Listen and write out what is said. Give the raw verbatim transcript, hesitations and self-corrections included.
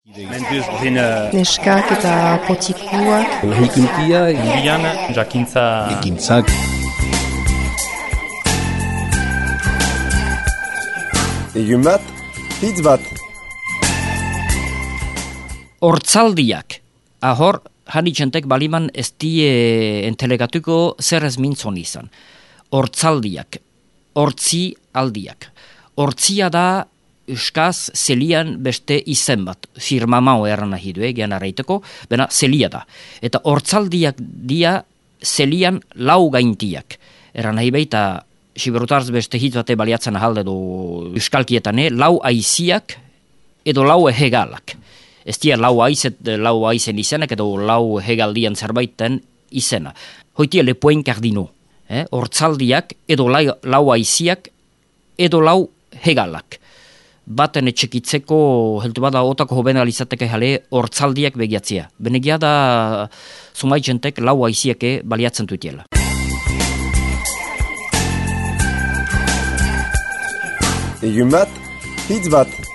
Neskak eta potikuak. Lahikuntia, Indian, jakintza... ekintzak. Egun bat, hitz bat. Hortzaldiak. Ahor, hanitxentek baliman ez die entelegatuko zer ez mintzon izan. Hortzaldiak. Hortzi aldiak. Hortzia da euskaz zelian beste izen bat. Firmamao erran nahi du, egian arraiteko, bena zelia da. Eta hortzaldiak dia zelian lau gaintiak. Erran nahi baita, siberutarz beste hitz bate baliatzen ahalde du euskalkietane, lau aiziak edo lau hegalak. Ez dia lau aizet, lau aizen izenak edo lau hegaldian zerbaiten izena. Hoitia lepoen kardino. Eh? Hortzaldiak edo lau, lau aiziak edo lau hegalak. Baten etxekitzeko heltu bada otako hoben alizateke jale hortzaldiak begiatzea. Benegia da sumaitzentek lau aiziake baliatzen duetiela. Egun bat, hitz bat.